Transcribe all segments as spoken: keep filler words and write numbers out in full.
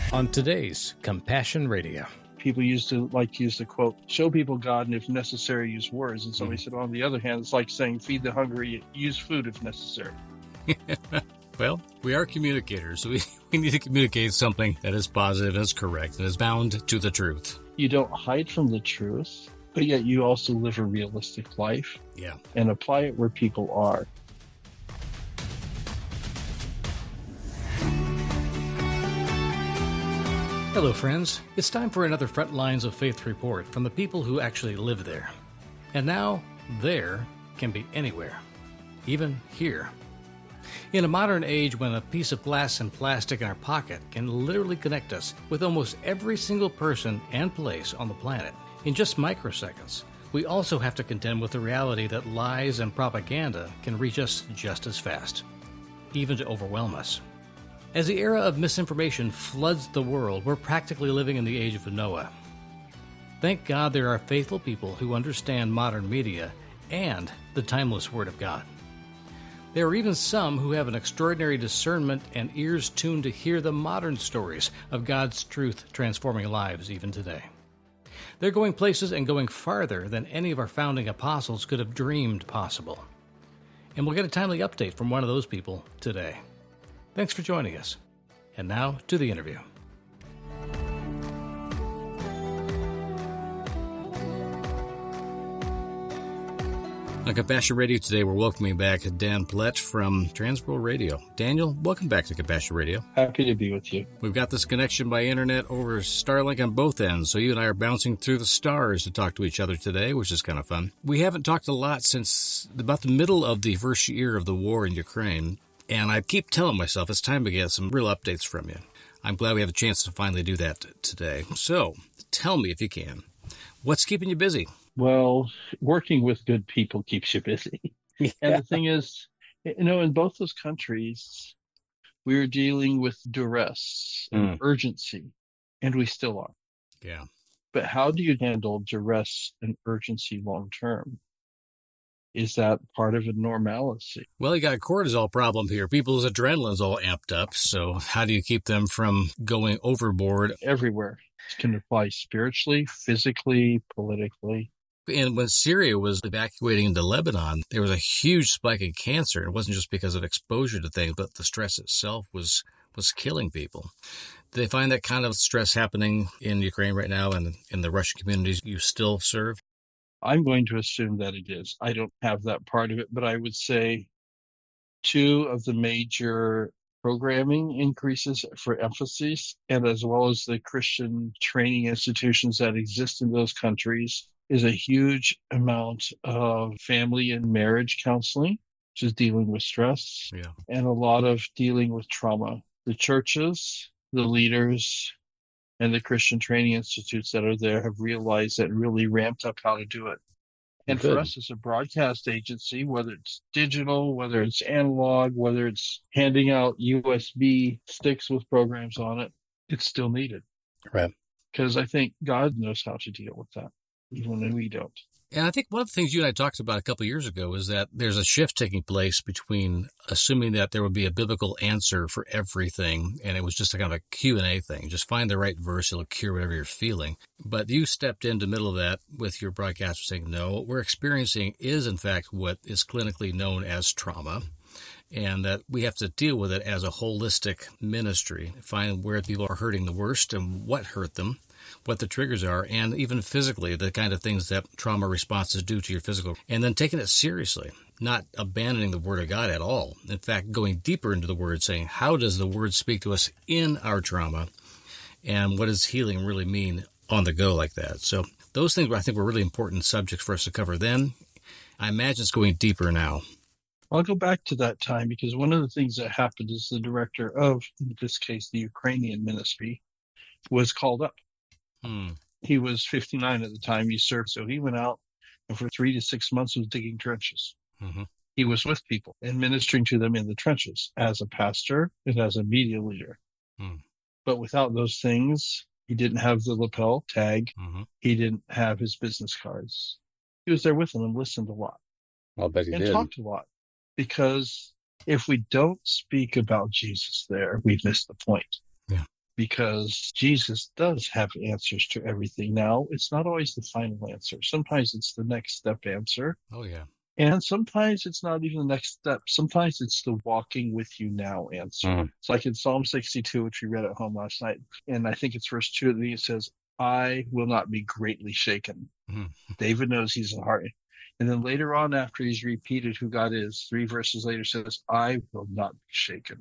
On today's Compassion Radio. People used to like to use the quote, show people God, and if necessary, use words. And somebody mm. said, on the other hand, it's like saying, feed the hungry, use food if necessary. Well, we are communicators, so we, we need to communicate something that is positive, and is correct, and is bound to the truth. You don't hide from the truth, but yet you also live a realistic life. Yeah. And apply it where people are. Hello, friends. It's time for another Front Lines of Faith report from the people who actually live there. And now, there can be anywhere, even here. In a modern age when a piece of glass and plastic in our pocket can literally connect us with almost every single person and place on the planet in just microseconds, we also have to contend with the reality that lies and propaganda can reach us just as fast, even to overwhelm us. As the era of misinformation floods the world, we're practically living in the age of Noah. Thank God there are faithful people who understand modern media and the timeless Word of God. There are even some who have an extraordinary discernment and ears tuned to hear the modern stories of God's truth transforming lives even today. They're going places and going farther than any of our founding apostles could have dreamed possible. And we'll get a timely update from one of those people today. Thanks for joining us. And now to the interview. On Compassion Radio today, we're welcoming back Dan Pletch from Transworld Radio. Daniel, welcome back to Compassion Radio. Happy to be with you. We've got this connection by internet over Starlink on both ends, so you and I are bouncing through the stars to talk to each other today, which is kind of fun. We haven't talked a lot since about the middle of the first year of the war in Ukraine. And I keep telling myself it's time to get some real updates from you. I'm glad we have a chance to finally do that today. So, tell me if you can, what's keeping you busy? Well, working with good people keeps you busy. Yeah. And the thing is, you know, in both those countries, we were dealing with duress and mm. urgency, and we still are. Yeah. But how do you handle duress and urgency long term? Is that part of a normalcy? Well, you got a cortisol problem here. People's adrenaline's all amped up. So how do you keep them from going overboard? Everywhere. It can apply spiritually, physically, politically. And when Syria was evacuating into Lebanon, there was a huge spike in cancer. It wasn't just because of exposure to things, but the stress itself was was killing people. Do they find that kind of stress happening in Ukraine right now and in the Russian communities you still serve? I'm going to assume that it is. I don't have that part of it, but I would say two of the major programming increases for emphasis, and as well as the Christian training institutions that exist in those countries, is a huge amount of family and marriage counseling, which is dealing with stress, yeah. and a lot of dealing with trauma. The churches, the leaders, and the Christian training institutes that are there have realized that and really ramped up how to do it. And Good. For us as a broadcast agency, whether it's digital, whether it's analog, whether it's handing out U S B sticks with programs on it, it's still needed. Right. Because I think God knows how to deal with that, even when we don't. And I think one of the things you and I talked about a couple of years ago is that there's a shift taking place between assuming that there would be a biblical answer for everything, and it was just a kind of a Q and A thing. Just find the right verse, it'll cure whatever you're feeling. But you stepped into the middle of that with your broadcaster saying, no, what we're experiencing is, in fact, what is clinically known as trauma, and that we have to deal with it as a holistic ministry, find where people are hurting the worst and what hurt them, what the triggers are, and even physically, the kind of things that trauma responses do to your physical, and then taking it seriously, not abandoning the Word of God at all. In fact, going deeper into the Word, saying, how does the Word speak to us in our trauma, and what does healing really mean on the go like that? So those things, I think, were really important subjects for us to cover then. I imagine it's going deeper now. I'll go back to that time, because one of the things that happened is the director of, in this case, the Ukrainian ministry, was called up. Hmm. He was fifty-nine at the time he served, so he went out and for three to six months was digging trenches. Mm-hmm. He was with people and ministering to them in the trenches as a pastor and as a media leader. Hmm. But without those things, he didn't have the lapel tag. Mm-hmm. He didn't have his business cards. He was there with them and listened a lot. I'll bet he and did. talked a lot. Because if we don't speak about Jesus there, we've missed the point. Yeah. because Jesus does have answers to everything. Now, it's not always the final answer. Sometimes it's the next step answer. Oh, yeah. And sometimes it's not even the next step. Sometimes it's the walking with you now answer. Mm. It's like in Psalm sixty-two, which we read at home last night. And I think it's verse two of the, it says, I will not be greatly shaken. Mm. David knows he's in heart. And then later on, after he's repeated who God is, three verses later says, I will not be shaken.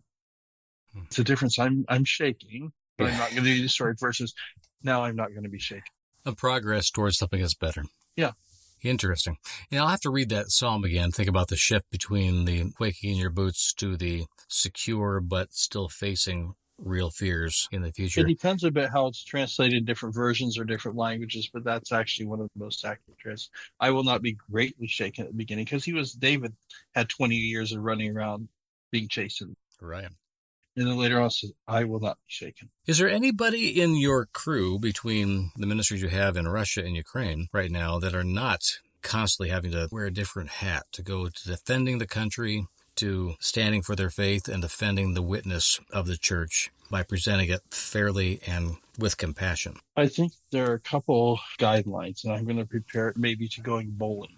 Mm. It's a difference. I'm, I'm shaking, but I'm not going to be destroyed versus now I'm not going to be shaken. A progress towards something that's better. Yeah. Interesting. And I'll have to read that psalm again. Think about the shift between the quaking in your boots to the secure but still facing real fears in the future. It depends a bit how it's translated in different versions or different languages, but that's actually one of the most accurate translations. I will not be greatly shaken at the beginning because he was, David had twenty years of running around being chastened. Right. And then later on says, I will not be shaken. Is there anybody in your crew between the ministries you have in Russia and Ukraine right now that are not constantly having to wear a different hat to go to defending the country, to standing for their faith and defending the witness of the church by presenting it fairly and with compassion? I think there are a couple guidelines, and I'm going to prepare it maybe to going bowling.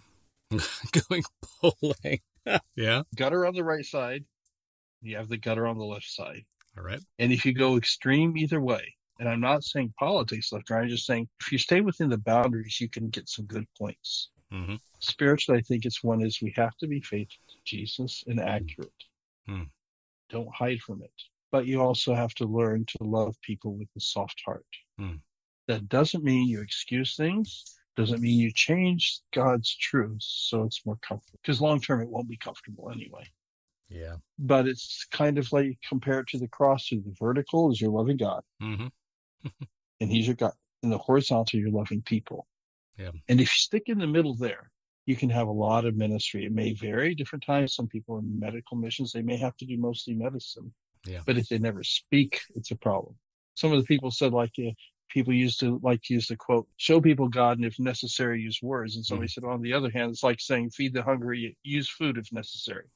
Going bowling. Yeah. Gutter on the right side. You have the gutter on the left side. All right. And if you go extreme either way, and I'm not saying politics left right, I'm just saying if you stay within the boundaries, you can get some good points. Mm-hmm. Spiritually, I think it's one is we have to be faithful to Jesus and accurate. Mm-hmm. Don't hide from it. But you also have to learn to love people with a soft heart. Mm-hmm. That doesn't mean you excuse things. Doesn't mean you change God's truths so it's more comfortable. Because long term, it won't be comfortable anyway. Yeah. But it's kind of like compare it to the cross. The vertical is you're loving God. Mm-hmm. And he's your God. And the horizontal, you're loving people. Yeah. And if you stick in the middle there, you can have a lot of ministry. It may vary different times. Some people in medical missions, they may have to do mostly medicine. Yeah. But if they never speak, it's a problem. Some of the people said, like, uh, people used to like to use the quote, show people God, and if necessary, use words. And somebody mm. said, on the other hand, it's like saying, feed the hungry, use food if necessary.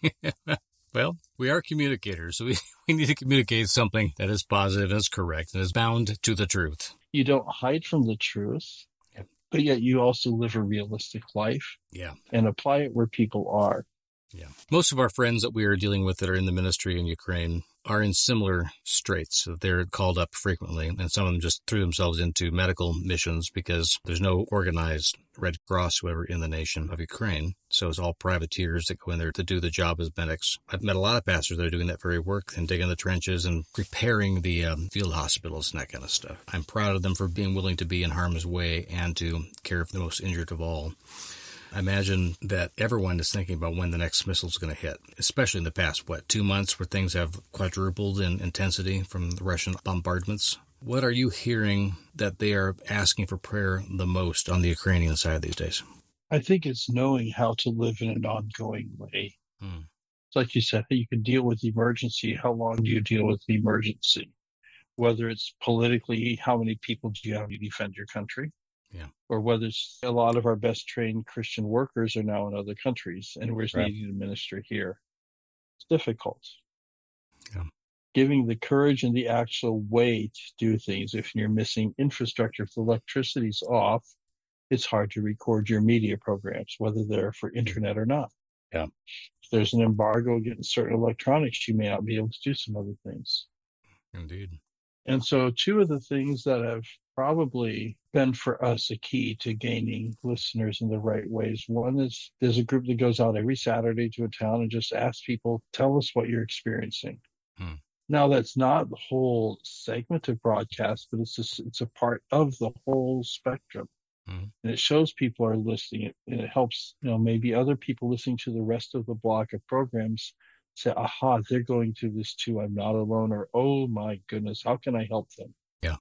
Well, we are communicators, so we, we need to communicate something that is positive, and is correct, and is bound to the truth. You don't hide from the truth, yep. But yet you also live a realistic life. Yeah. And apply it where people are. Yeah. Most of our friends that we are dealing with that are in the ministry in Ukraine are in similar straits. They're called up frequently, and some of them just threw themselves into medical missions because there's no organized Red Cross, whoever, in the nation of Ukraine. So it's all privateers that go in there to do the job as medics. I've met a lot of pastors that are doing that very work and digging the trenches and preparing the um, field hospitals and that kind of stuff. I'm proud of them for being willing to be in harm's way and to care for the most injured of all. I imagine that everyone is thinking about when the next missile is going to hit, especially in the past, what, two months where things have quadrupled in intensity from the Russian bombardments. What are you hearing that they are asking for prayer the most on the Ukrainian side these days? I think it's knowing how to live in an ongoing way. Hmm. It's like you said, you can deal with the emergency. How long do you deal with the emergency? Whether it's politically, how many people do you have to defend your country? Yeah. Or whether it's a lot of our best trained Christian workers are now in other countries and we're right. needing to minister here. It's difficult. Yeah. Giving the courage and the actual way to do things. If you're missing infrastructure, if the electricity's off, it's hard to record your media programs, whether they're for internet or not. Yeah. If there's an embargo against certain electronics, you may not be able to do some other things. Indeed. And so two of the things that have probably been for us a key to gaining listeners in the right ways. One is there's a group that goes out every Saturday to a town and just asks people, tell us what you're experiencing. Hmm. Now, that's not the whole segment of broadcast, but it's just, it's a part of the whole spectrum. Hmm. And it shows people are listening, and it helps, you know, maybe other people listening to the rest of the block of programs say, aha, they're going through this too. I'm not alone. Or, oh my goodness, how can I help them? Yeah.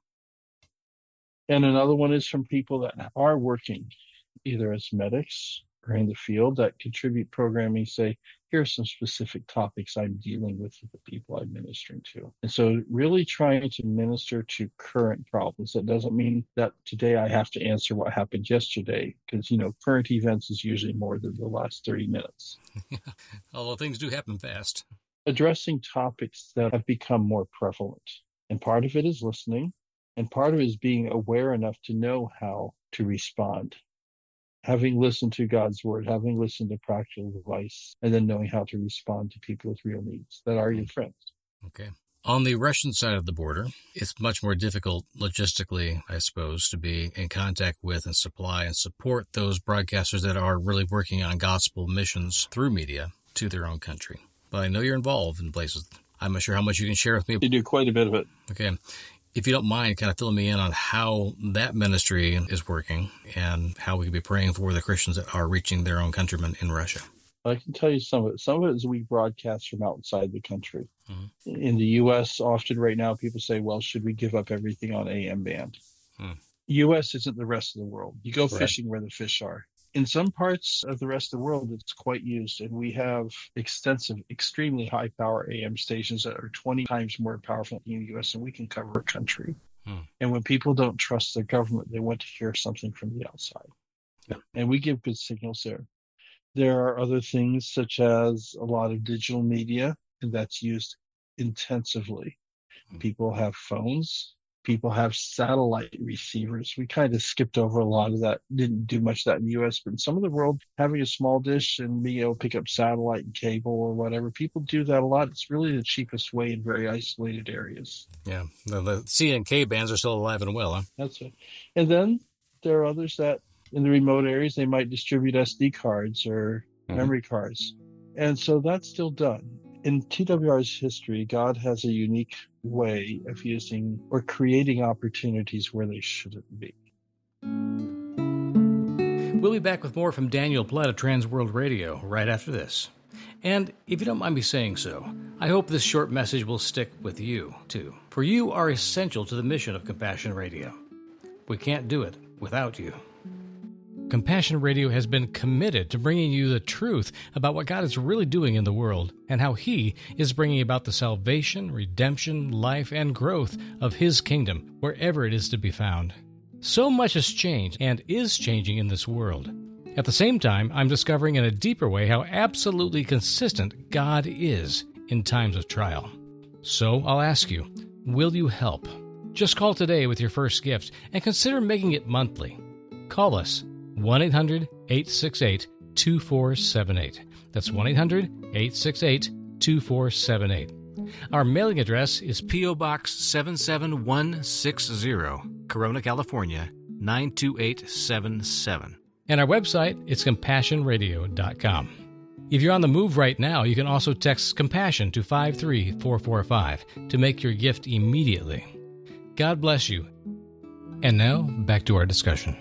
And another one is from people that are working either as medics or in the field that contribute programming, say, here are some specific topics I'm dealing with with the people I'm ministering to. And so really trying to minister to current problems. That doesn't mean that today I have to answer what happened yesterday, because, you know, current events is usually more than the last thirty minutes. Although things do happen fast. Addressing topics that have become more prevalent. And part of it is listening, and part of it is being aware enough to know how to respond. Having listened to God's word, having listened to practical advice, and then knowing how to respond to people with real needs that are your friends. Okay. On the Russian side of the border, it's much more difficult logistically, I suppose, to be in contact with and supply and support those broadcasters that are really working on gospel missions through media to their own country. But I know you're involved in places. I'm not sure how much you can share with me. You do quite a bit of it. Okay. If you don't mind, kind of filling me in on how that ministry is working and how we can be praying for the Christians that are reaching their own countrymen in Russia. I can tell you some of it. Some of it is we broadcast from outside the country. Mm-hmm. In the U S, often right now, people say, well, should we give up everything on A M band? Hmm. U S isn't the rest of the world. You go Right. fishing where the fish are. In some parts of the rest of the world, it's quite used, and we have extensive, extremely high-power A M stations that are twenty times more powerful in the U S, and we can cover a country. Hmm. And when people don't trust their government, they want to hear something from the outside. Yeah. And we give good signals there. There are other things, such as a lot of digital media, and that's used intensively. Hmm. People have phones. People have satellite receivers. We kind of skipped over a lot of that, didn't do much of that in the U S, but in some of the world, having a small dish and being able to pick up satellite and cable or whatever, people do that a lot. It's really the cheapest way in very isolated areas. Yeah. The, the C and K bands are still alive and well, huh? That's it. And then there are others that in the remote areas, they might distribute S D cards or Mhm. memory cards. And so that's still done. In T W R's history, God has a unique way of using or creating opportunities where they shouldn't be. We'll be back with more from Daniel Platt of Trans World Radio right after this. And if you don't mind me saying so, I hope this short message will stick with you, too. For you are essential to the mission of Compassion Radio. We can't do it without you. Compassion Radio has been committed to bringing you the truth about what God is really doing in the world and how He is bringing about the salvation, redemption, life, and growth of His kingdom wherever it is to be found. So much has changed and is changing in this world. At the same time, I'm discovering in a deeper way how absolutely consistent God is in times of trial. So I'll ask you, will you help? Just call today with your first gift and consider making it monthly. Call us one eight hundred, eight six eight, two four seven eight. That's one eight hundred, eight six eight, two four seven eight. Our mailing address is P O. Box seven seven one six zero, Corona, California, nine two eight seven seven. And our website is compassion radio dot com. If you're on the move right now, you can also text COMPASSION to five three four four five to make your gift immediately. God bless you. And now, back to our discussion.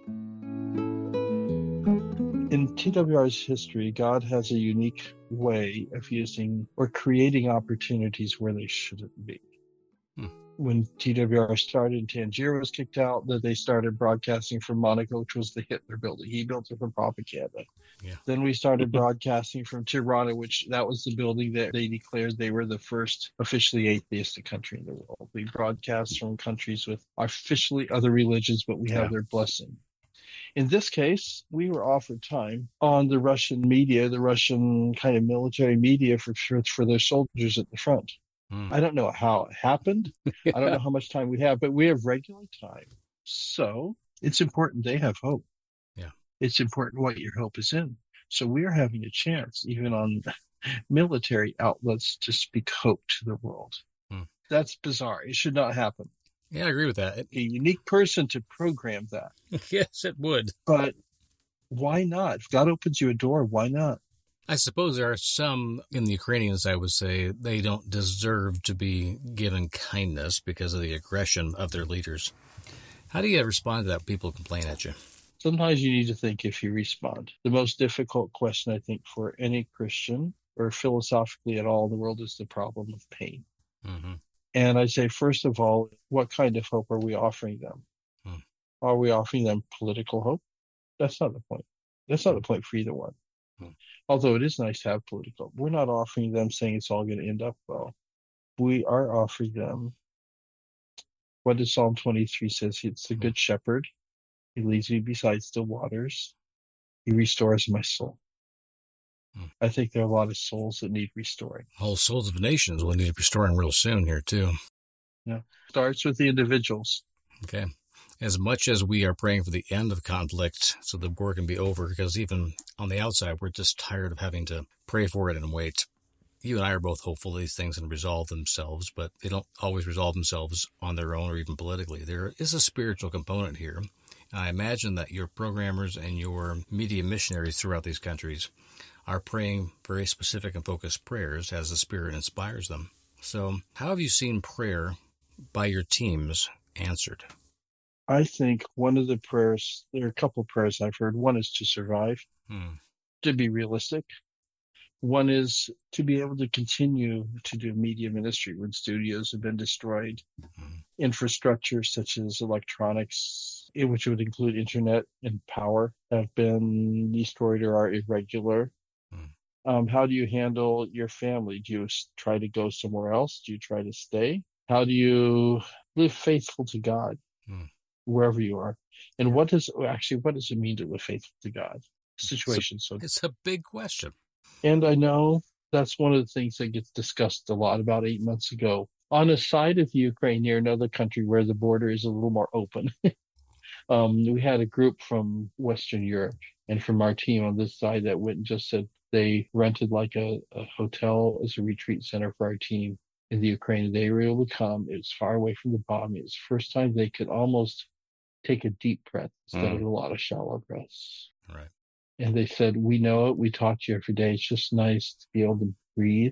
In T W R's history, God has a unique way of using or creating opportunities where they shouldn't be. Hmm. When T W R started, Tangier was kicked out, that they started broadcasting from Monaco, which was the Hitler building. He built it from propaganda. Yeah. Then we started broadcasting from Tirana, which that was the building that they declared they were the first officially atheistic country in the world. We broadcast from countries with officially other religions, but we have Yeah. their blessing. In this case, we were offered time on the Russian media, the Russian kind of military media for for, for their soldiers at the front. Hmm. I don't know how it happened. I don't know how much time we have, but we have regular time. So it's important they have hope. Yeah. It's important what your hope is in. So we are having a chance, even on military outlets, to speak hope to the world. Hmm. That's bizarre. It should not happen. Yeah, I agree with that. A unique person to program that. Yes, it would. But why not? If God opens you a door, why not? I suppose there are some in the Ukrainians, I would say, they don't deserve to be given kindness because of the aggression of their leaders. How do you respond to that when people complain at you? Sometimes you need to think if you respond. The most difficult question, I think, for any Christian or philosophically at all in the world is the problem of pain. Mm-hmm. And I say, first of all, what kind of hope are we offering them? Hmm. Are we offering them political hope? That's not the point. That's not the point for either one. Hmm. Although it is nice to have political. We're not offering them saying it's all going to end up well. We are offering them what does Psalm twenty-three says? It's the Hmm. good shepherd. He leads me beside still waters. He restores my soul. Hmm. I think there are a lot of souls that need restoring. Whole souls of nations will need restoring real soon here, too. Yeah. Starts with the individuals. Okay. As much as we are praying for the end of conflict so the war can be over, because even on the outside, we're just tired of having to pray for it and wait. You and I are both hopeful these things can resolve themselves, but they don't always resolve themselves on their own or even politically. There is a spiritual component here. I imagine that your programmers and your media missionaries throughout these countries are praying very specific and focused prayers as the Spirit inspires them. So how have you seen prayer by your teams answered? I think one of the prayers, there are a couple of prayers I've heard. One is to survive, Hmm. to be realistic. One is to be able to continue to do media ministry when studios have been destroyed. Hmm. Infrastructure such as electronics, which would include internet and power, have been destroyed or are irregular. Hmm. Um, how do you handle your family? Do you try to go somewhere else? Do you try to stay? How do you live faithful to God Hmm. wherever you are? And what does actually what does it mean to live faithful to God? Situation. So it's a big question. And I know that's one of the things that gets discussed a lot about eight months ago. On the side of Ukraine, near another country where the border is a little more open, um, we had a group from Western Europe and from our team on this side that went and just said they rented like a, a hotel as a retreat center for our team in the Ukraine. They were able to come. It was far away from the bombing. It was the first time they could almost take a deep breath instead Mm. of a lot of shallow breaths. Right. And they said, we know it. We talk to you every day. It's just nice to be able to breathe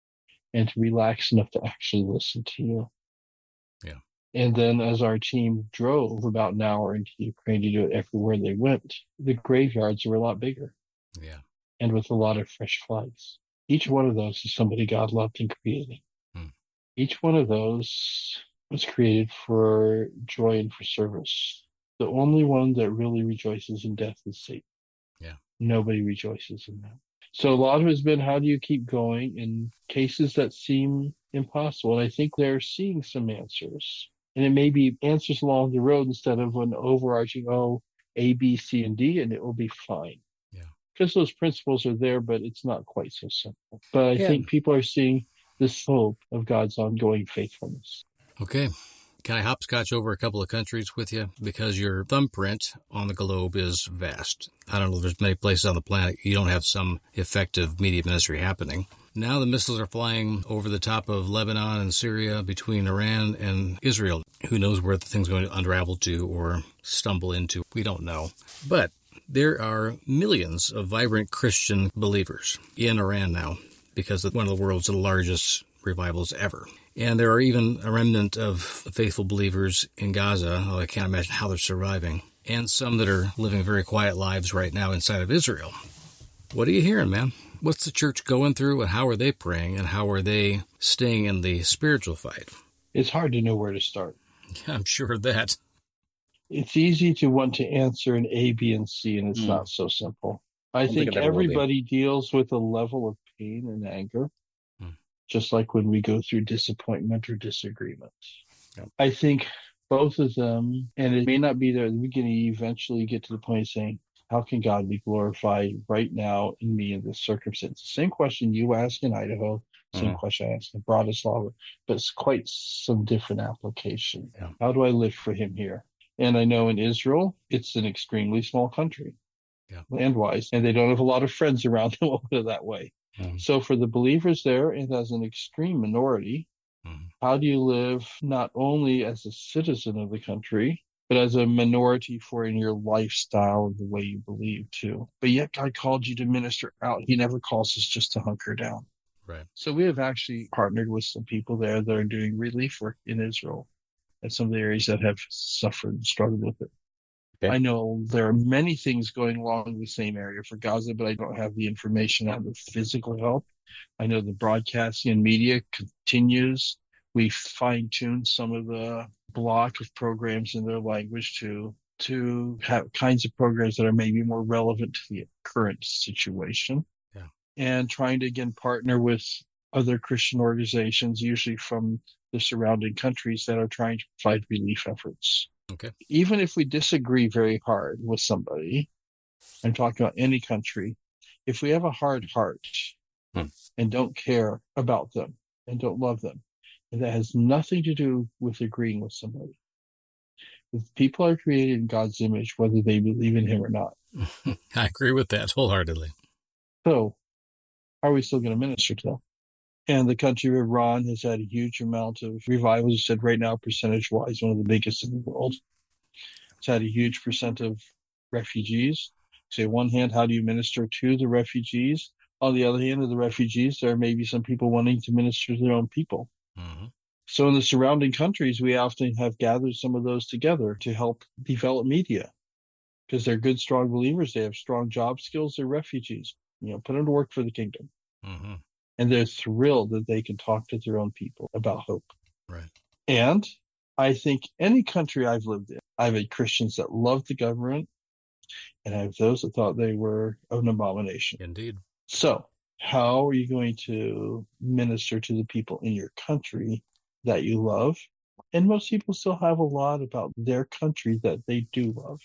and to relax enough to actually listen to you. Yeah. And then as our team drove about an hour into Ukraine to do it everywhere they went, the graveyards were a lot bigger. Yeah. And with a lot of fresh flags. Each one of those is somebody God loved and created. Hmm. Each one of those was created for joy and for service. The only one that really rejoices in death is Satan. Yeah. Nobody rejoices in that. So a lot of it has been, how do you keep going in cases that seem impossible? And I think they're seeing some answers. And it may be answers along the road instead of an overarching, oh, A, B, C, and D, and it will be fine. Yeah. Because those principles are there, but it's not quite so simple. But I Yeah. think people are seeing this hope of God's ongoing faithfulness. Okay. Can I hopscotch over a couple of countries with you? Because your thumbprint on the globe is vast. I don't know if there's many places on the planet you don't have some effective media ministry happening. Now the missiles are flying over the top of Lebanon and Syria, between Iran and Israel. Who knows where the thing's going to unravel to or stumble into? We don't know. But there are millions of vibrant Christian believers in Iran now because of one of the world's largest revivals ever. And there are even a remnant of faithful believers in Gaza. Oh, I can't imagine how they're surviving. And some that are living very quiet lives right now inside of Israel. What are you hearing, man? What's the church going through, and how are they praying, and how are they staying in the spiritual fight? It's hard to know where to start. Yeah, I'm sure of that. It's easy to want to answer an A, B, and C, and it's Mm. not so simple. I, I think, think it ever will be. everybody deals with a level of pain and anger, Hmm. just like when we go through disappointment or disagreement. Yep. I think both of them, and it may not be there at the beginning, you eventually get to the point of saying, how can God be glorified right now in me in this circumstance? The same question you ask in Idaho, same Mhm. question I ask in Bratislava, but it's quite some different application. Yeah. How do I live for him here? And I know in Israel, it's an extremely small country, Yeah. land-wise, and they don't have a lot of friends around them, we'll put it that way. Mhm. So for the believers there, and as an extreme minority, Mhm. how do you live not only as a citizen of the country, but as a minority for in your lifestyle and the way you believe too? But yet God called you to minister out. He never calls us just to hunker down. Right. So we have actually partnered with some people there that are doing relief work in Israel at some of the areas that have suffered and struggled with it. Okay. I know there are many things going along the same area for Gaza, but I don't have the information on the physical help. I know the broadcasting and media continues. We fine-tuned some of the block of programs in their language to to have kinds of programs that are maybe more relevant to the current situation. Yeah. And trying to, again, partner with other Christian organizations, usually from the surrounding countries, that are trying to provide relief efforts. Okay. Even if we disagree very hard with somebody, I'm talking about any country, if we have a hard heart Hmm. and don't care about them and don't love them, And that has nothing to do with agreeing with somebody. People are created in God's image, whether they believe in him or not. I agree with that wholeheartedly. So, are we still going to minister to them? And the country of Iran has had a huge amount of revival. As you said, right now, percentage-wise, one of the biggest in the world. It's had a huge percent of refugees. So on one hand, how do you minister to the refugees? On the other hand, of the refugees, there may be some people wanting to minister to their own people. Mm-hmm. So in the surrounding countries, we often have gathered some of those together to help develop media because they're good, strong believers. They have strong job skills. They're refugees. You know, put them to work for the kingdom. Mm-hmm. And they're thrilled that they can talk to their own people about hope. Right. And I think any country I've lived in, I've had Christians that loved the government, and I have those that thought they were an abomination. Indeed. So how are you going to minister to the people in your country that you love? And most people still have a lot about their country that they do love.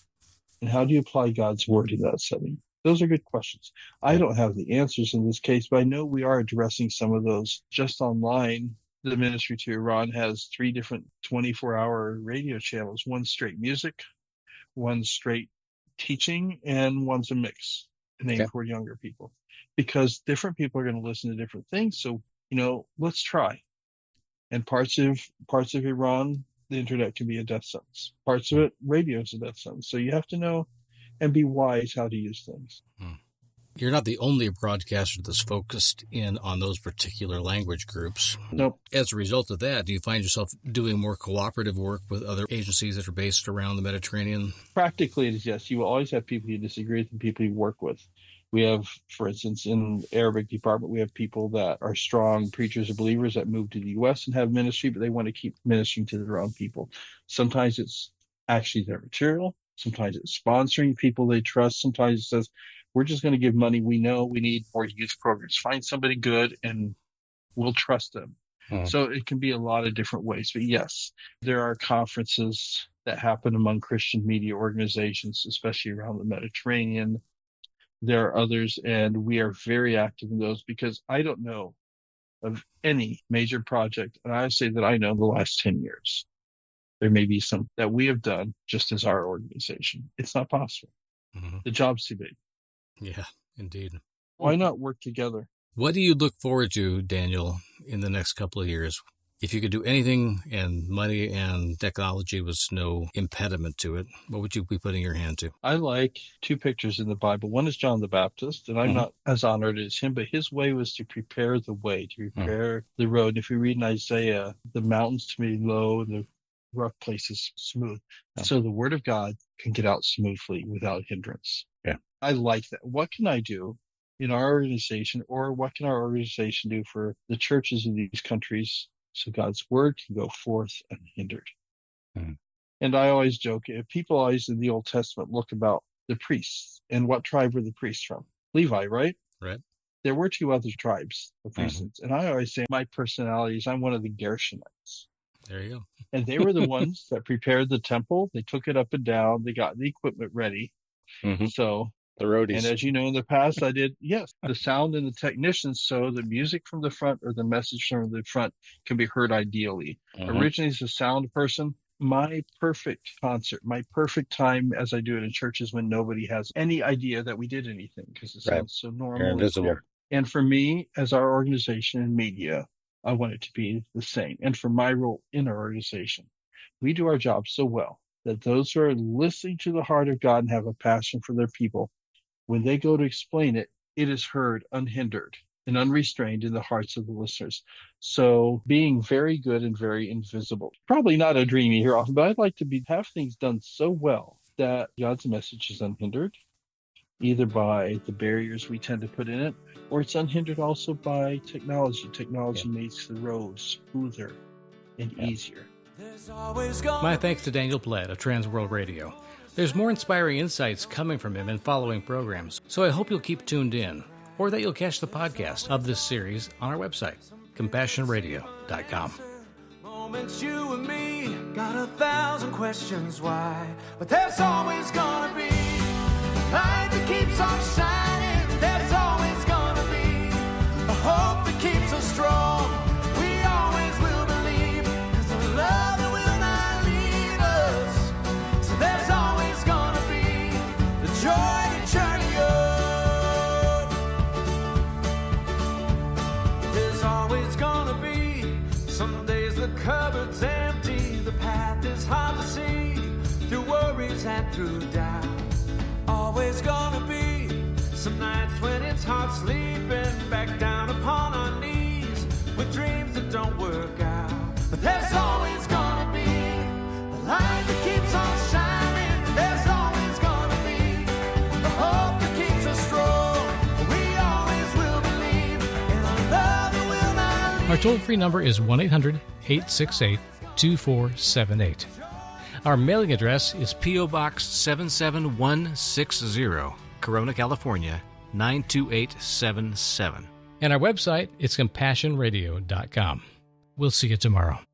And how do you apply God's word in that setting? Those are good questions. I don't have the answers in this case, but I know we are addressing some of those just online. The ministry to Iran has three different twenty-four hour radio channels, one straight music, one straight teaching, and one's a mix named okay. for younger people. Because different people are going to listen to different things. So, you know, let's try. And parts of parts of Iran, the internet can be a death sentence. Parts of it, radio is a death sentence. So you have to know and be wise how to use things. Hmm. You're not the only broadcaster that's focused in on those particular language groups. Nope. As a result of that, do you find yourself doing more cooperative work with other agencies that are based around the Mediterranean? Practically, it is yes. You will always have people you disagree with and people you work with. We have, for instance, in the Arabic department, we have people that are strong preachers or believers that move to the U S and have ministry, but they want to keep ministering to their own people. Sometimes it's actually their material. Sometimes it's sponsoring people they trust. Sometimes it says, we're just going to give money. We know we need more youth programs. Find somebody good and we'll trust them. Hmm. So it can be a lot of different ways. But yes, there are conferences that happen among Christian media organizations, especially around the Mediterranean. There are others, and we are very active in those because I don't know of any major project, and I say that I know in the last ten years. There may be some that we have done just as our organization. It's not possible. Mm-hmm. The job's too big. Yeah, indeed. Why not work together? What do you look forward to, Daniel, in the next couple of years? If you could do anything and money and technology was no impediment to it, what would you be putting your hand to? I like two pictures in the Bible. One is John the Baptist, and I'm mm-hmm. not as honored as him, but his way was to prepare the way, to prepare mm-hmm. the road. If you read in Isaiah, the mountains to be low and the rough places smooth. Yeah. So the word of God can get out smoothly without hindrance. Yeah. I like that. What can I do in our organization, or what can our organization do for the churches in these countries so God's word can go forth unhindered? Mm. And I always joke, if people always in the Old Testament look about the priests, and what tribe were the priests from? Levi, right? Right. There were two other tribes of priests. Mm-hmm. And I always say my personality is I'm one of the Gershonites. There you go. And they were the ones that prepared the temple. They took it up and down. They got the equipment ready. Mm-hmm. So the roadies. And as you know, in the past, I did, yes, the sound and the technicians, so the music from the front or the message from the front can be heard ideally. Mm-hmm. Originally, as a sound person, my perfect concert, my perfect time as I do it in churches when nobody has any idea that we did anything because it sounds right. so normal. You're invisible. And, and for me, as our organization in media, I want it to be the same. And for my role in our organization, we do our job so well that those who are listening to the heart of God and have a passion for their people, when they go to explain it, it is heard unhindered and unrestrained in the hearts of the listeners. So being very good and very invisible. Probably not a dream you hear often, but I'd like to be have things done so well that God's message is unhindered, either by the barriers we tend to put in it, or it's unhindered also by technology. Technology yeah. makes the roads smoother and yeah. easier. My thanks to Daniel Bled of Transworld Radio. There's more inspiring insights coming from him in following programs, so I hope you'll keep tuned in, or that you'll catch the podcast of this series on our website, compassion radio dot com. Moments you and me got a thousand questions why, but there's always gonna be light that keeps on shining. There's always gonna be a hope that keeps us strong. We always will be. cupboard's empty, the path is hard to see, through worries and through doubt. Always gonna be some nights when it's hard sleeping, back down upon our knees, with dreams that don't work out. But there's always gonna be a light that keeps on shining. There's always gonna be a hope that keeps us strong. We always will believe in a love that will not leave. Our toll-free number is one eight hundred, eight six eight, two four seven eight. Our mailing address is P O. Box seven seven one six zero, Corona, California, nine two eight seven seven. And our website is compassion radio dot com. We'll see you tomorrow.